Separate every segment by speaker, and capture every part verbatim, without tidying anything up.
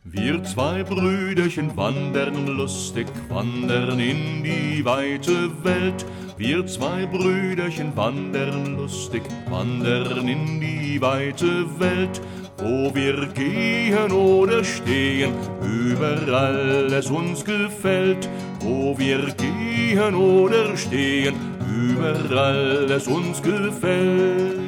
Speaker 1: Wir zwei Brüderchen wandern lustig, wandern in die weite Welt. Wir zwei Brüderchen wandern lustig, wandern in die weite Welt. Wo wir gehen oder stehen, überall es uns gefällt. Wo wir gehen oder stehen, überall es uns gefällt.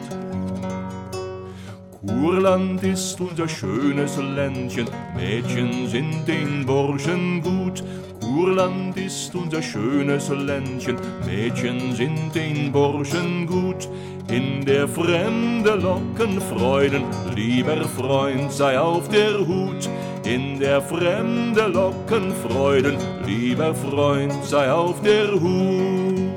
Speaker 1: Kurland ist unser schönes Ländchen, Mädchen sind den Burschen gut. Kurland ist unser schönes Ländchen, Mädchen sind den Burschen gut. In der Fremde locken Freuden, lieber Freund, sei auf der Hut. In der Fremde locken Freuden, lieber Freund, sei auf der Hut.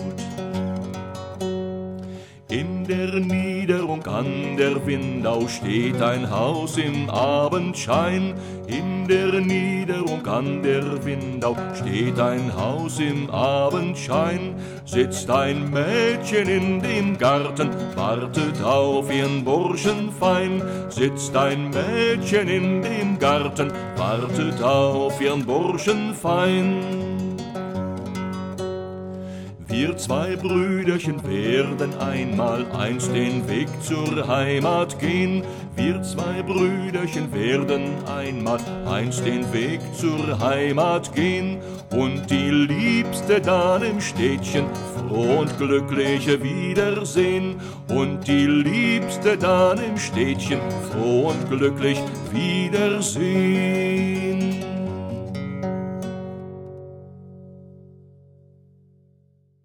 Speaker 1: In der Niederung an der Windau steht ein Haus im Abendschein. In der Niederung an der Windau steht ein Haus im Abendschein. Sitzt ein Mädchen in dem Garten, wartet auf ihren Burschen fein. Sitzt ein Mädchen in dem Garten, wartet auf ihren Burschen fein. Wir zwei Brüderchen werden einmal einst den Weg zur Heimat gehen. Wir zwei Brüderchen werden einmal einst den Weg zur Heimat gehen. Und die Liebste dann im Städtchen froh und glücklich wiedersehen. Und die Liebste dann im Städtchen froh und glücklich wiedersehen.